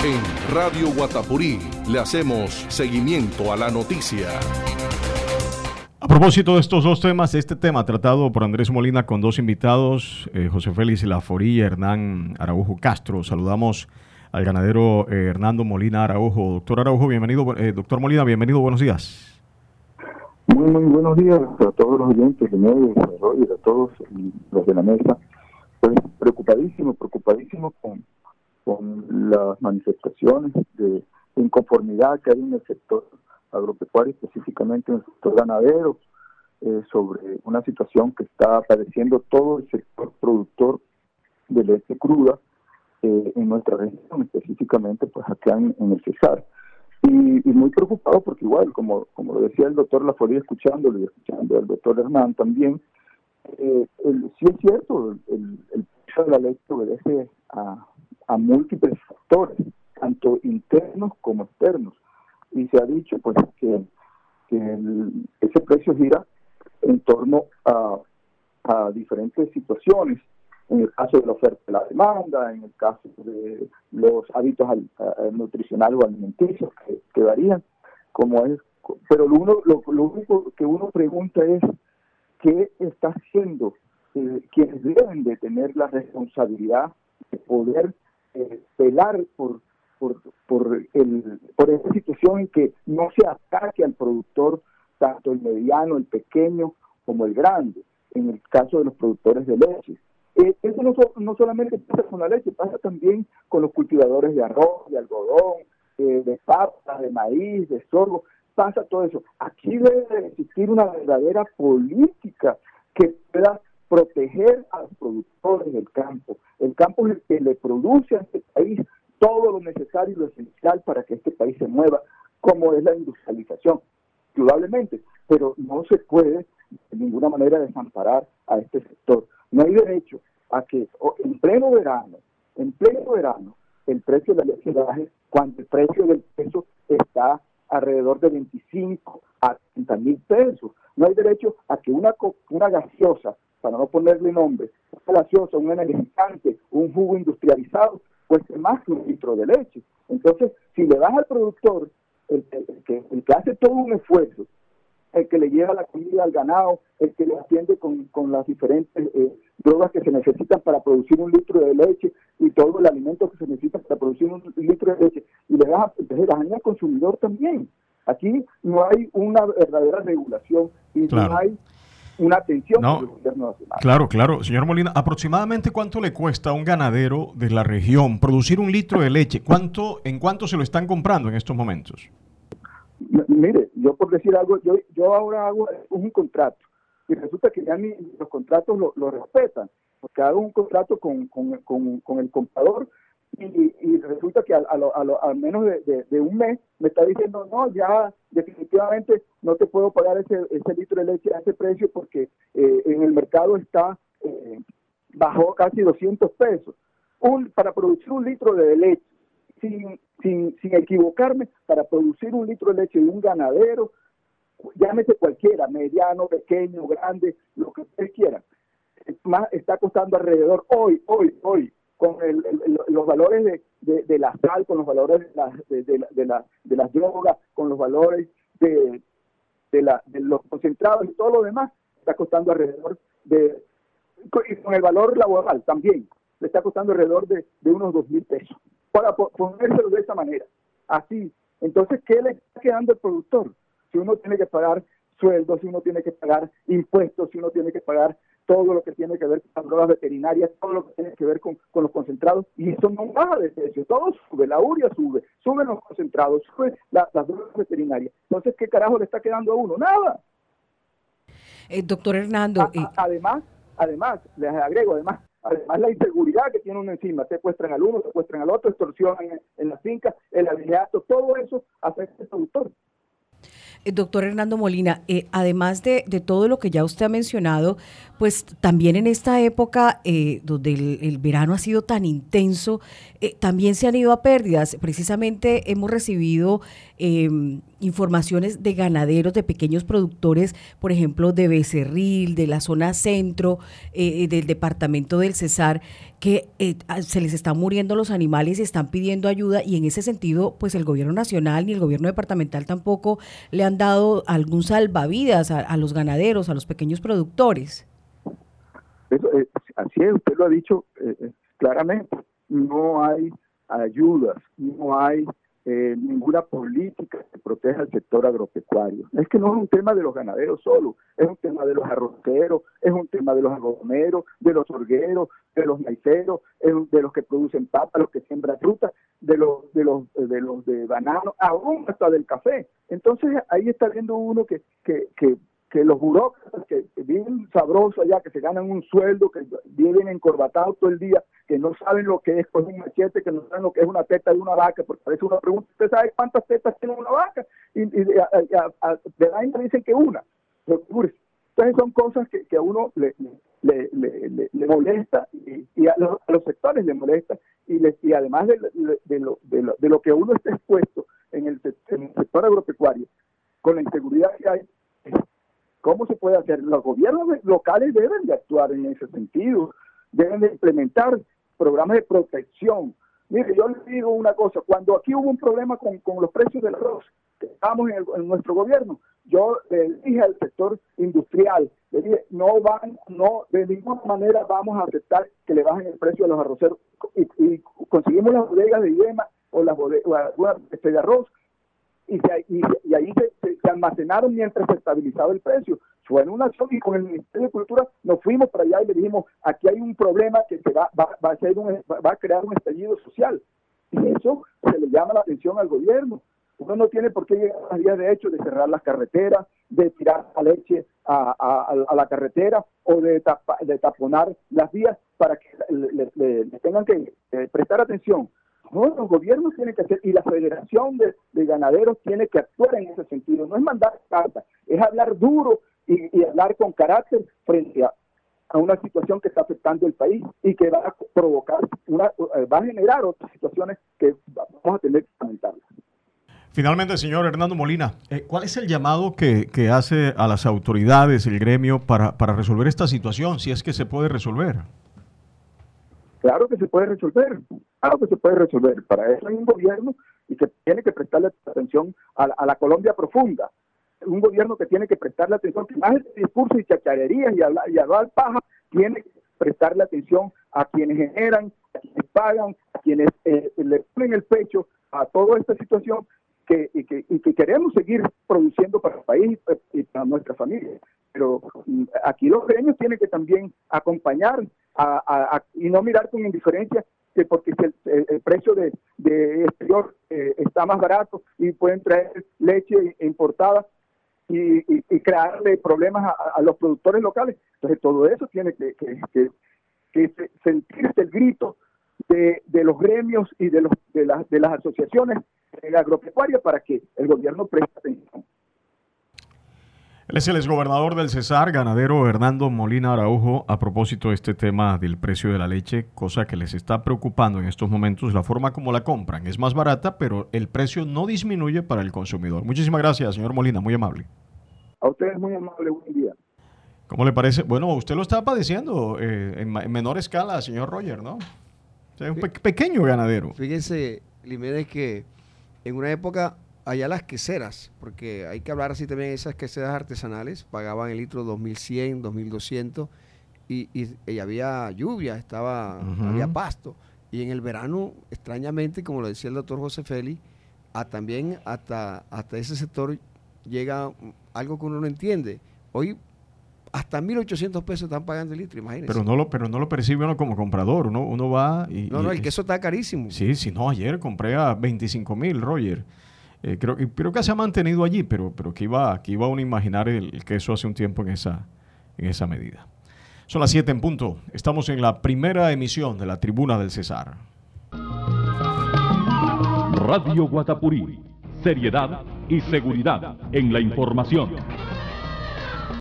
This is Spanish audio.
En Radio Guatapurí le hacemos seguimiento a la noticia. A propósito de estos dos temas, este tema tratado por Andrés Molina con dos invitados, José Félix Laforí y Hernán Araujo Castro. Saludamos al ganadero Hernando Molina Araujo. Doctor Araujo, bienvenido. Doctor Molina, bienvenido, buenos días. Muy buenos días a todos los oyentes de Medio Desarrollo y a todos los de la mesa. Pues preocupadísimo con las manifestaciones de inconformidad que hay en el sector agropecuario, específicamente en el sector ganadero, sobre una situación que está padeciendo todo el sector productor de leche cruda en nuestra región, específicamente pues acá en el Cesar. Y muy preocupado porque igual, como lo decía el doctor Laforí, escuchándolo y escuchando al doctor Hernán también, sí es cierto, el precio de la leche obedece a múltiples factores, tanto internos como externos. Y se ha dicho pues que ese precio gira en torno a diferentes situaciones, en el caso de la oferta y la demanda, en el caso de los hábitos nutricionales o alimenticios que varían, como es. Pero lo único que uno pregunta es qué está haciendo quienes deben de tener la responsabilidad de poder velar por esta situación en que no se ataque al productor, tanto el mediano, el pequeño, como el grande, en el caso de los productores de leche. Eso no solamente pasa con la leche, pasa también con los cultivadores de arroz, de algodón, de papa, de maíz, de sorgo, pasa todo eso. Aquí debe de existir una verdadera política que pueda proteger a los productores del campo. El campo es el que le produce a este país todo lo necesario y lo esencial para que este país se mueva, como es la industrialización, indudablemente, pero no se puede de ninguna manera desamparar a este sector. No hay derecho a que en pleno verano, el precio de la leche baje cuando el precio del queso está alrededor de 25 a 30 mil pesos. No hay derecho a que una gaseosa, para no ponerle nombre, una gaseosa, un energizante, un jugo industrializado, cueste más que un litro de leche. Entonces, si le das al productor, el que hace todo un esfuerzo, el que le lleva la comida al ganado, el que le atiende con las diferentes drogas que se necesitan para producir un litro de leche y todo el alimento que se necesita para producir un litro de leche, y le das al consumidor también. Aquí no hay una verdadera regulación y claro. No hay una atención no, del gobierno nacional. Claro. Señor Molina, ¿aproximadamente cuánto le cuesta a un ganadero de la región producir un litro de leche? ¿En cuánto se lo están comprando en estos momentos? Mire, yo por decir algo, yo ahora hago un contrato y resulta que ya los contratos lo respetan, porque hago un contrato con el comprador y resulta que a menos de un mes me está diciendo, no, ya definitivamente no te puedo pagar ese litro de leche a ese precio porque en el mercado está bajó casi 200 pesos. Para producir un litro de leche, sin equivocarme, para producir un litro de leche de un ganadero, llámese cualquiera, mediano, pequeño, grande, lo que ustedes quieran, está costando alrededor hoy, con los valores de la sal, con los valores de las drogas, con los valores de los concentrados y todo lo demás, está costando alrededor y con el valor laboral también, le está costando alrededor de unos 2,000 pesos. Para ponérselo de esa manera, así. Entonces, ¿qué le está quedando al productor? Si uno tiene que pagar sueldos, si uno tiene que pagar impuestos, si uno tiene que pagar todo lo que tiene que ver con las drogas veterinarias, todo lo que tiene que ver con los concentrados, y eso no baja de precio, todo sube, la urea suben los concentrados, suben las drogas veterinarias. Entonces, ¿qué carajo le está quedando a uno? Nada. Doctor Hernando. Además, les agrego, además la inseguridad que tiene uno encima, secuestran al uno, secuestran al otro, extorsionan en la finca, el alineato, todo eso afecta al productor. Doctor Hernando Molina, además de todo lo que ya usted ha mencionado, pues también en esta época donde el verano ha sido tan intenso, también se han ido a pérdidas. Precisamente hemos recibido informaciones de ganaderos, de pequeños productores, por ejemplo, de Becerril, de la zona centro, del departamento del Cesar, que se les están muriendo los animales y están pidiendo ayuda, y en ese sentido, pues el gobierno nacional ni el gobierno departamental tampoco le han dado algún salvavidas a los ganaderos, a los pequeños productores. Eso, así es, usted lo ha dicho claramente, no hay ayudas, no hay ninguna política que proteja el sector agropecuario. Es que no es un tema de los ganaderos solo, es un tema de los arroceros, es un tema de los algodoneros, de los sorgueros, de los maiceros, de los que producen papas, los que siembran fruta, de los de bananos, aún hasta del café. Entonces ahí está viendo uno que los burócratas que viven sabrosos allá, que se ganan un sueldo, que viven encorbatados todo el día, que no saben lo que es con un machete, que no saben lo que es una teta de una vaca, porque a veces uno pregunta, ¿usted sabe cuántas tetas tiene una vaca? Y de ahí me dicen que una. Entonces son cosas que a uno le molesta, y a los sectores le molesta, y además de lo que uno está expuesto en el sector agropecuario, con la inseguridad que hay, ¿cómo se puede hacer? Los gobiernos locales deben de actuar en ese sentido, deben de implementar programas de protección. Mire, yo les digo una cosa, cuando aquí hubo un problema con los precios del arroz, que estábamos en nuestro gobierno, yo le dije al sector industrial, le dije, no, de ninguna manera vamos a aceptar que le bajen el precio a los arroceros, y conseguimos las bodegas de yema o las bodegas de arroz, y ahí se almacenaron mientras se estabilizaba el precio. Fue en una acción, y con el Ministerio de Cultura nos fuimos para allá y le dijimos, aquí hay un problema que va a crear un estallido social, y eso se le llama la atención al gobierno. Uno no tiene por qué llegar a días de hecho de cerrar las carreteras, de tirar la leche a la carretera, o de taponar las vías para que le tengan que prestar atención. No, los gobiernos tienen que hacer, y la Federación de Ganaderos tiene que actuar en ese sentido. No es mandar cartas, es hablar duro y hablar con carácter frente a una situación que está afectando el país y que va a provocar, va a generar otras situaciones que vamos a tener que lamentarlas. Finalmente, señor Hernando Molina, ¿cuál es el llamado que hace a las autoridades, el gremio, para resolver esta situación, si es que se puede resolver? Claro que se puede resolver, Para eso hay un gobierno y que tiene que prestarle atención a la Colombia profunda. Un gobierno que tiene que prestarle atención, que más de discursos y chacharerías y hablar paja, tiene que prestarle atención a quienes generan, a quienes pagan, a quienes le ponen el pecho a toda esta situación y que queremos seguir produciendo para el país y para nuestra familia. Pero aquí los gremios tienen que también acompañar y no mirar con indiferencia que porque el precio de exterior está más barato y pueden traer leche importada y crearle problemas a los productores locales. Entonces todo eso tiene que sentirse el grito de los gremios y de las asociaciones agropecuarias para que el gobierno preste atención. Él es el exgobernador del Cesar, ganadero Hernando Molina Araujo, a propósito de este tema del precio de la leche, cosa que les está preocupando en estos momentos, la forma como la compran. Es más barata, pero el precio no disminuye para el consumidor. Muchísimas gracias, señor Molina, muy amable. A ustedes muy amable, buen día. ¿Cómo le parece? Bueno, usted lo está padeciendo en menor escala, señor Roger, ¿no? O sea, un pequeño ganadero. Fíjense, Liménez, que en una época allá las queseras, porque hay que hablar así también de esas queseras artesanales, pagaban el litro 2.100, 2.200 y había lluvia, había pasto. Y en el verano, extrañamente, como lo decía el doctor José Félix, también hasta ese sector llega algo que uno no entiende. Hoy hasta 1.800 pesos están pagando el litro, imagínense. Pero no lo percibe uno como comprador, uno va y... No, el queso está carísimo. Sí, no, ayer compré a 25,000, Roger. Creo que se ha mantenido allí, pero que iba uno a imaginar el queso hace un tiempo en esa medida. Son las 7 en punto. Estamos en la primera emisión de la Tribuna del Cesar. Radio Guatapurí. Seriedad y seguridad en la información.